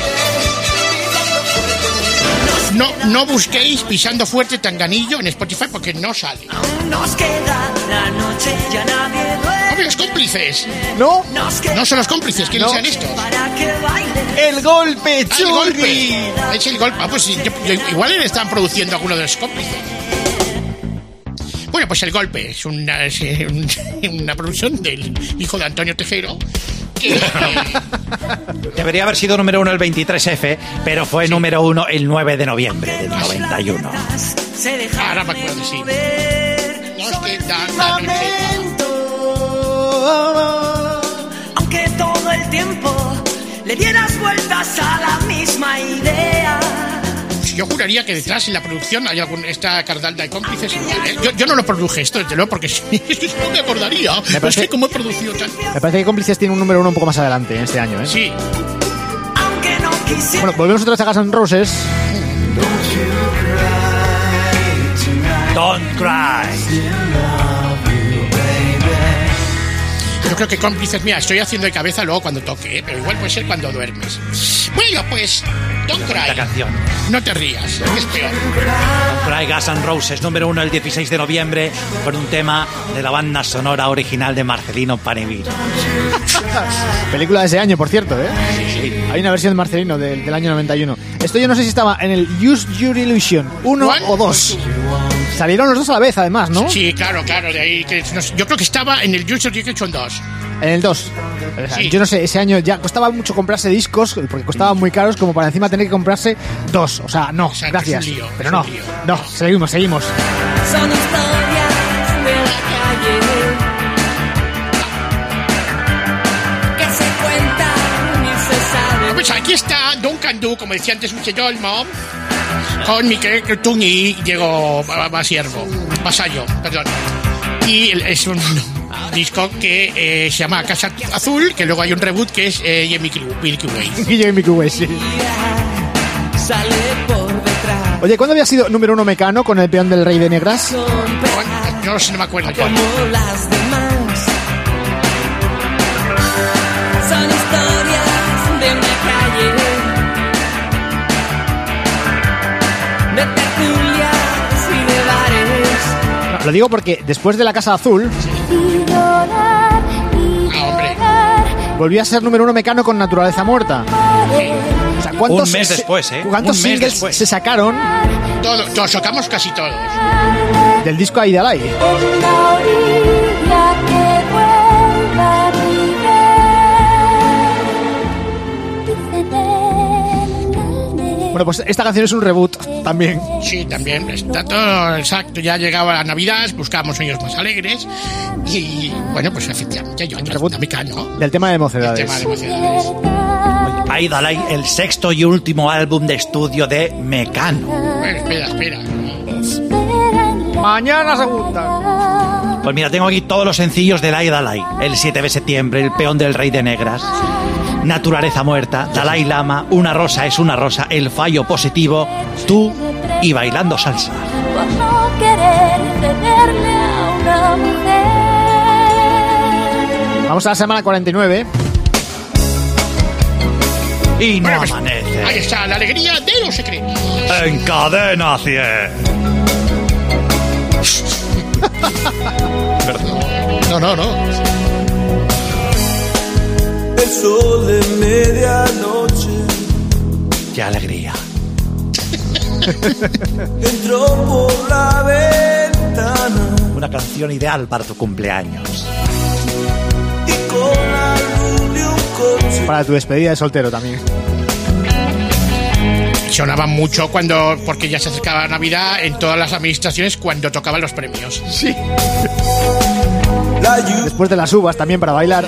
No busquéis Pisando Fuerte Tanganillo en Spotify porque no sale. Nos queda la noche, ya nadie duerme. ¡Hombre, los cómplices! No son los cómplices. ¿Quiénes sean estos? Para que baile. ¡El golpe, ¡El golpe! Es el golpe. Pues sí, igual le están produciendo a alguno de los cómplices. Bueno, pues El Golpe es una producción del hijo de Antonio Tejero. Debería haber sido número 1 el 23F, pero fue número 1 el 9 de noviembre del 91. Ahora me acuerdo, sí. Nos queda la noche. Aunque todo el tiempo le dieras vueltas a la misma idea. Yo juraría que detrás en la producción hay esta cardalda de cómplices igual, ¿eh? Yo no lo produje esto, desde luego, porque no me acordaría. No sé cómo he producido tanto. Me parece que Cómplices tiene un número 1 un poco más adelante en este año, ¿eh? Sí. Bueno, volvemos otra vez a Guns N' Roses. Don't cry. Yo creo que Cómplices, mira, estoy haciendo de cabeza luego cuando toque, pero igual puede ser cuando duermes. Bueno, pues Don't Cry. Esta canción. No te rías, es peor. Don't Cry, Guns N' Roses, número 1 el 16 de noviembre, con un tema de la banda sonora original de Marcelino Panevino. Película de ese año, por cierto, ¿eh? Sí. Hay una versión de Marcelino del año 91. Esto yo no sé si estaba en el Use Your Illusion 1 o 2. Salieron los dos a la vez, además, ¿no? Sí, claro, de ahí que yo creo que estaba en el User Education 2. En el 2. Sí. Yo no sé, ese año ya costaba mucho comprarse discos, porque costaban muy caros, como para encima tener que comprarse 2. O sea, no, exacto, gracias. Lío, pero no, seguimos. Son historias de la calle que se cuentan y se saben. Pues aquí está Duncan Du, como decía antes Michel Olmo, con Miquel Cretu y Diego Vasallo, perdón. Y es un disco que se llama Casa Azul, que luego hay un reboot que es Milky Way. Milky Way, sí. Sale por detrás. Oye, ¿cuándo había sido número 1 Mecano con el peón del Rey de Negras? No sé, no me acuerdo cuál. Como las demás. Son historias de una calle, de tertulias y de bares. No, lo digo porque después de la Casa Azul volvió a ser número 1 Mecano con Naturaleza Muerta. O sea, un mes después, ¿eh? ¿Cuántos singles se sacaron? Todos, sacamos casi todos. Del disco Aidalay. Bueno, pues esta canción es un reboot también. Sí, también. Está todo exacto. Ya llegaba la Navidad, buscábamos sueños más alegres. Y bueno, pues efectivamente, yo reboot Mecano. Del tema de Mocedades. Aidalay, el sexto y último álbum de estudio de Mecano. Espera. Mañana segunda. Pues mira, tengo aquí todos los sencillos del Aidalay. El 7 de septiembre, El peón del Rey de Negras, Naturaleza Muerta, Dalai Lama, Una rosa es una rosa, El fallo positivo, Tú y Bailando salsa. Por no querer cederle a una mujer. Vamos a la semana 49. Y no pues, amanece. Ahí está, la alegría de los secretos. En Cadena 100. No. El sol de medianoche. Qué alegría. Entró por la ventana. Una canción ideal para tu cumpleaños. Y con la luz de un coche. Para tu despedida de soltero también. Sonaba mucho porque ya se acercaba la Navidad en todas las administraciones cuando tocaban los premios. Sí. Después de las uvas también para bailar.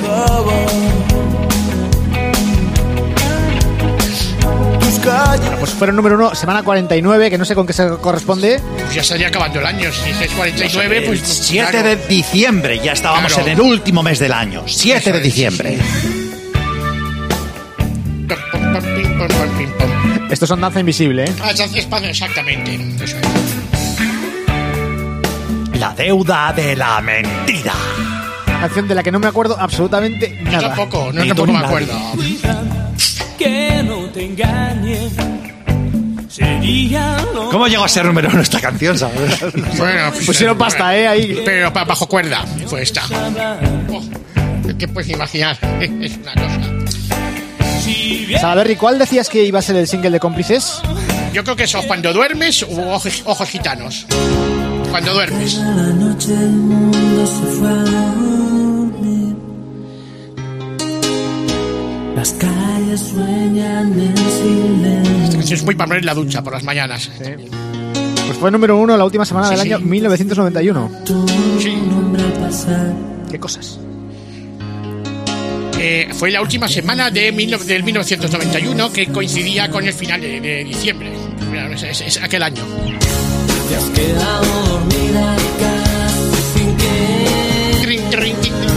Bueno, pues fueron número 1, semana 49, que no sé con qué se corresponde. Pues ya estaría acabando el año, si es 49, pues... 7 claro. de diciembre, ya estábamos en el último mes del año. 7 de diciembre. Estos son Danza Invisible, ¿eh? Exactamente. Eso es. La deuda de la mentira. Canción de la que no me acuerdo absolutamente nada. Yo tampoco me acuerdo. Que no te engañe. Sería lo... ¿Cómo llegó a ser número 1 esta canción, sabes? Bueno, pusieron pasta, ahí. Pero bajo cuerda fue esta. ¿Qué puedes imaginar? Es una cosa. Salaberry, ¿cuál decías que iba a ser el single de Cómplices? Yo creo que eso, Cuando duermes u Ojos gitanos. Cuando duermes. La noche el mundo se fue a dormir. Las calles sueñan en silencio. Esta canción es muy para poner en la ducha por las mañanas. Sí. Pues fue número 1 la última semana del año 1991. Sí. ¿Qué cosas? Fue la última semana del 1991, que coincidía con el final de diciembre. Es aquel año. Te has quedado dormida casi sin querer.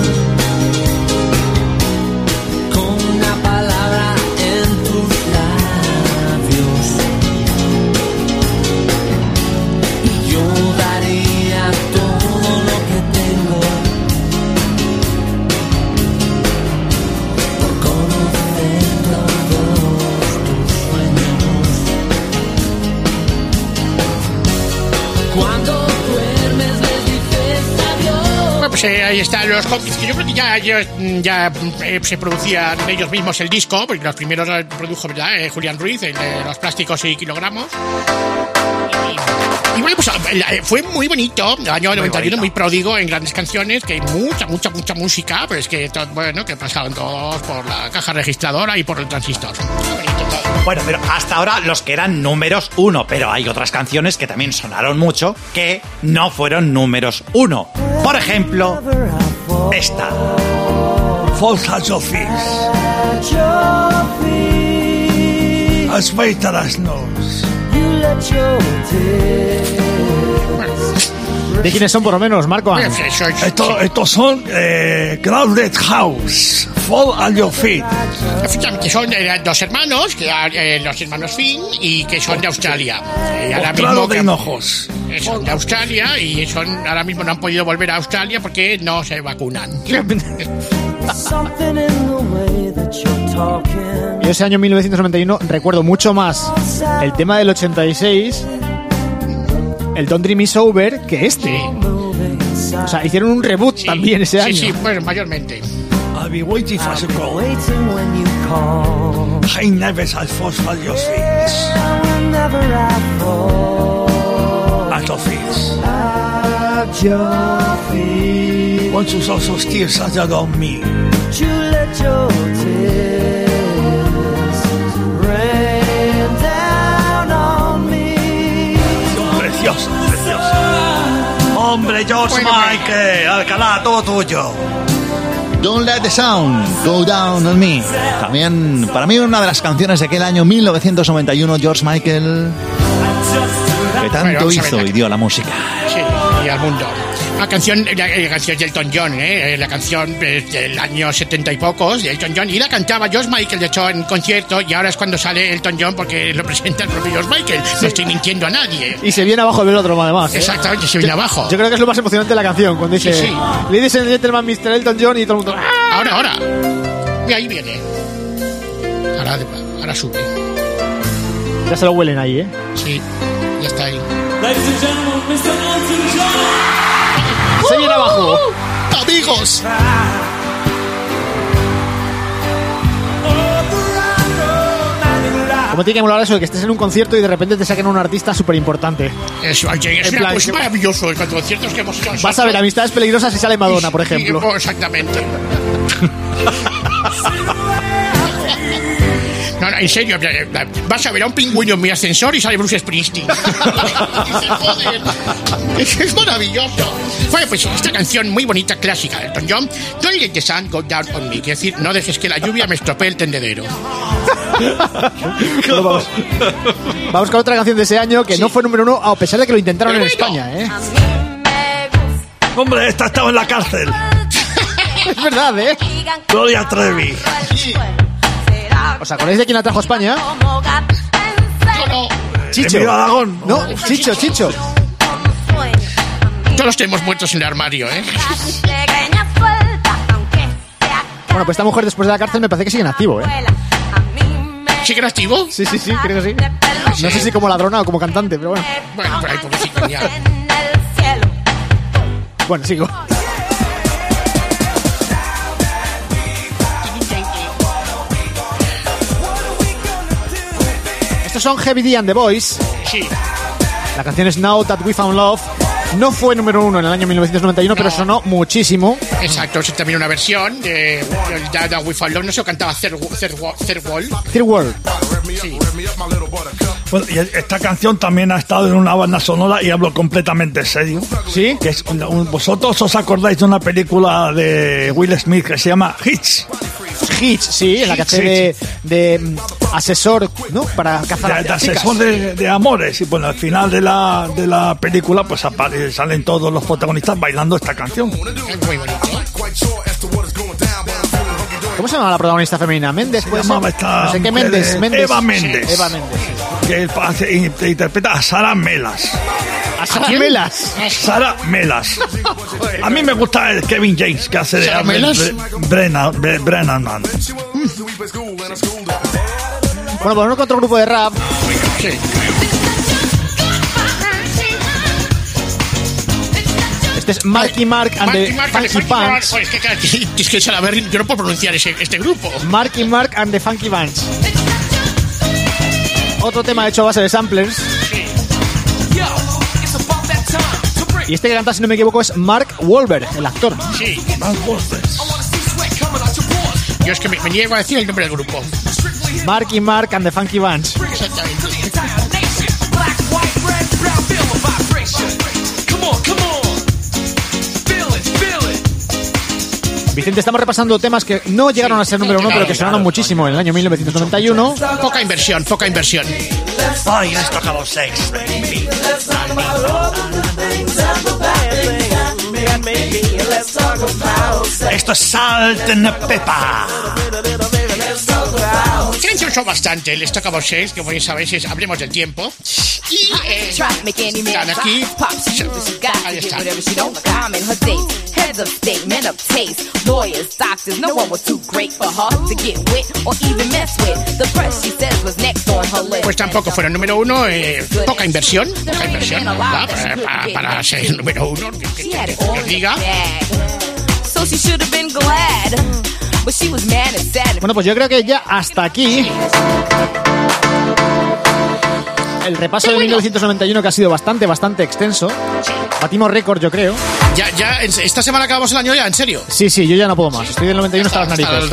Con una palabra en tus labios. Y yo daría todo lo que tengo por conocer todos tus sueños. Cuando duermes les dices adiós. Bueno, pues ahí están los cómics, que yo creo que ya se producían ellos mismos el disco, porque los primeros los produjo, ¿verdad? Julián Ruiz, el de los plásticos y kilogramos. Y bueno, pues fue muy bonito, el año 91, muy pródigo en grandes canciones, que hay mucha música, pues que que pasaban todos por la caja registradora y por el transistor. Bueno, pero hasta ahora los que eran números 1, pero hay otras canciones que también sonaron mucho que no fueron números 1. Por ejemplo, esta. False at your feet. As white as nose. ¿De quiénes son por lo menos, Marco? Estos son Crowded House, Fall at Your Feet. Que son dos hermanos, los hermanos Finn, y que son de Australia. Ahora mismo de hinojos. Son de Australia y ahora mismo no han podido volver a Australia porque no se vacunan. Yo ese año 1991 recuerdo mucho más el tema del 86, el Don't Dream Is Over, que este. O sea, hicieron un reboot también ese año. Sí, pues mayormente. I'll be waiting for you call. I never shall fall for your feet. At your feet. Want you so tears as you on me. You let your tears rain down on me. Preciosa. Hombre, George Michael, Alcalá, todo tuyo. Don't let the sound go down on me. También, para mí, una de las canciones de aquel año 1991, George Michael, que tanto hizo y dio a la música. Sí, y al mundo. La canción de Elton John, la canción del año 70 y pocos de Elton John, y la cantaba George Michael, de hecho, en concierto, y ahora es cuando sale Elton John porque lo presenta el propio George Michael. No estoy mintiendo a nadie. Y se viene abajo el velódromo, además. Exactamente, se viene abajo. Yo creo que es lo más emocionante de la canción, cuando dice sí. Ladies and gentlemen, Mr. Elton John, y todo el mundo... Ahora. Y ahí viene. Ahora sube. Ya se lo huelen ahí, ¿eh? Sí, ya está ahí. Ladies and gentlemen, Mr. Elton John. Se viene abajo. Amigos. ¿Cómo tiene que molar eso de que estés en un concierto y de repente te saquen a un artista súper importante? Eso, es maravilloso. En cuanto a conciertos que hemos hecho nosotros. Vas a ver Amistades Peligrosas y sale Madonna, por ejemplo. Exactamente. No, en serio, vas a ver a un pingüino en mi ascensor y sale Bruce Springsteen. Joder, es maravilloso. Bueno, pues esta canción muy bonita, clásica de Elton John, Don't Let the Sun Go Down on Me, quiere decir, no dejes que la lluvia me estropee el tendedero. Vamos con otra canción de ese año que no fue número 1, a pesar de que lo intentaron en España, ¿eh? Hombre, esta estaba en la cárcel. Es verdad, ¿eh? Gloria Trevi. ¿Os acordáis de quién la trajo a España? No. Chicho. Emilio Aragón. No, Chicho. Todos los tenemos muertos en el armario, ¿eh? Bueno, pues esta mujer después de la cárcel me parece que sigue en activo, ¿eh? ¿Sigue en activo? Sí, creo que sí. No sé si como ladrona o como cantante, pero bueno. Bueno, por ahí pobrecito ya. Bueno, sigo. Estos son Heavy D and the Boys. Sí. La canción es Now That We Found Love. No fue número 1 en el año 1991, no. Pero sonó muchísimo. Exacto, es tambithen una versión de Now That We Found Love. No se lo cantaba Third Wall. Sí. Bueno, y esta canción también ha estado en una banda sonora, y hablo completamente serio. ¿Sí? Que es ¿vosotros os acordáis de una película de Will Smith que se llama Hitch? Hitch, sí, en la que hace de asesor, ¿no? Para cazar de asesor de amores. Y bueno, al final de la película pues salen todos los protagonistas bailando esta canción. Es muy bonito. ¿Cómo se llama la protagonista femenina? ¿Méndez? Se llamaba esta... No sé qué Méndez. Eva Méndez. Sí, Eva Méndez. Que interpreta a Sara Melas. ¿A Sara Melas? Sara Melas. A mí me gusta el Kevin James, que hace de Brennan. Bueno, pues con otro grupo de rap. Sí. Este es Marky Mark and the Funky Bunch. Pues es que Salaberry, yo no puedo pronunciar este grupo. Marky Mark and the Funky Bunch. Otro tema hecho a base de samplers. Y este que canta, si no me equivoco, es Mark Wahlberg, el actor. Sí. Yo es que me niego a decir el nombre del grupo. Marky Mark and the Funky Bunch. Exactamente. Vicente, estamos repasando temas que no llegaron a ser número 1, pero que sonaron muchísimo en el año 1991. Poca inversión. Ay, let's talk about sex, baby. Esto es Salt and Pepper. Se han hecho bastante. Les toca a vosotros, que como ya sabéis, hablemos del tiempo. Y están aquí. Ahí está. Pues tampoco fueron número 1. Poca inversión. Para ser el número 1. Que os diga. Bueno, pues yo creo que ya hasta aquí el repaso de 1991, que ha sido bastante extenso. Batimos récord, yo creo. Ya, esta semana acabamos el año ya, ¿en serio? Sí, yo ya no puedo más. Estoy del 91 hasta las narices.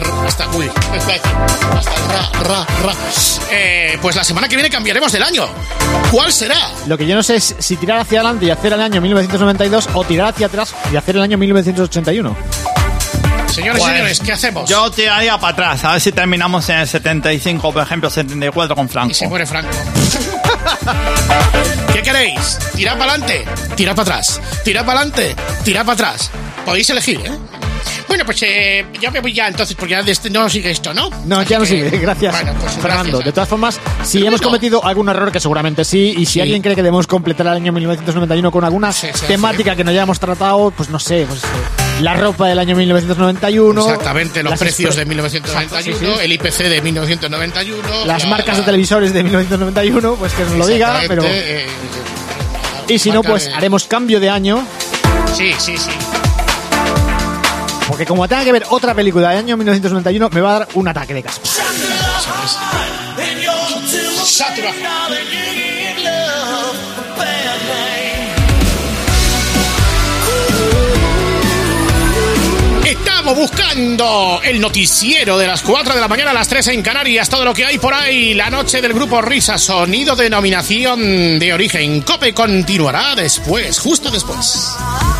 Pues la semana que viene cambiaremos del año. ¿Cuál será? Lo que yo no sé es si tirar hacia adelante y hacer el año 1992 o tirar hacia atrás y hacer el año 1981. Señores, ¿qué hacemos? Yo tiraría para atrás, a ver si terminamos en el 75, por ejemplo, 74 con Franco. Y se muere Franco. ¿Qué queréis? ¿Tirar para adelante? ¿Tirar para atrás? ¿Tirar para adelante? ¿Tirar para atrás? Podéis elegir, ¿eh? Bueno, pues ya me voy ya entonces, porque ya no sigue esto, ¿no? No, ya no sigue, gracias, bueno, pues Fernando. Gracias. De todas formas, si hemos cometido algún error, que seguramente sí, y si alguien cree que debemos completar el año 1991 con alguna temática que no hayamos tratado, pues no sé, la ropa del año 1991. Exactamente, los precios de 1991, el IPC de 1991. Las marcas de televisores de 1991, pues que nos lo diga, pero... y si no, pues haremos cambio de año. Sí. Porque como tenga que ver otra película del año 1991, me va a dar un ataque de caspa. Satura. Estamos buscando el noticiero de las 4 de la mañana a las 3 en Canarias. Todo lo que hay por ahí. La noche del grupo Risa, sonido denominación de origen. COPE continuará después, justo después.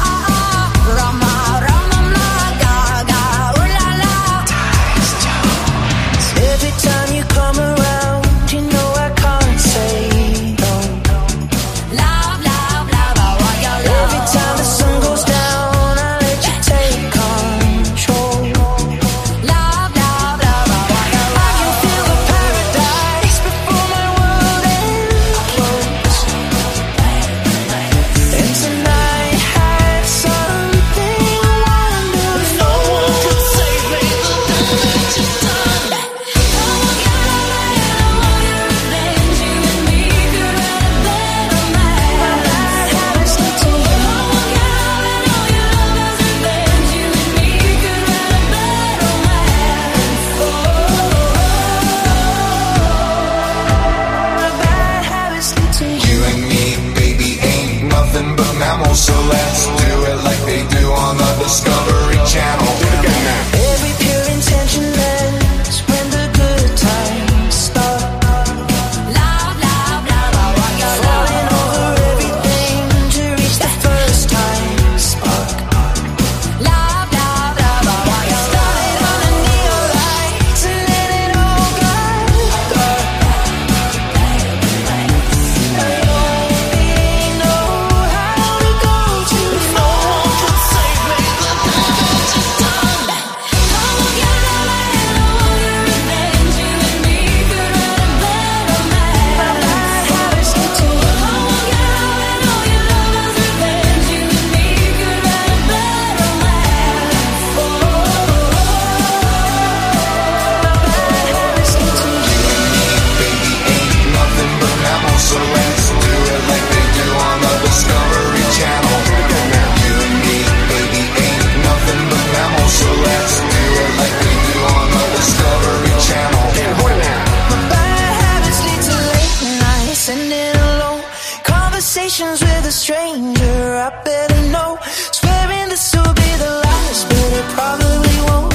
So let's do it like they do on the Discovery Channel. Do it again now. Every pure intention ends when the good times start. Love, love, love, falling over everything to reach the first time spark. Love, love, love, started on a neon light to let it all go. I only know how to go to Conversations with a stranger I barely know. Swearing this will be the last, but it probably won't.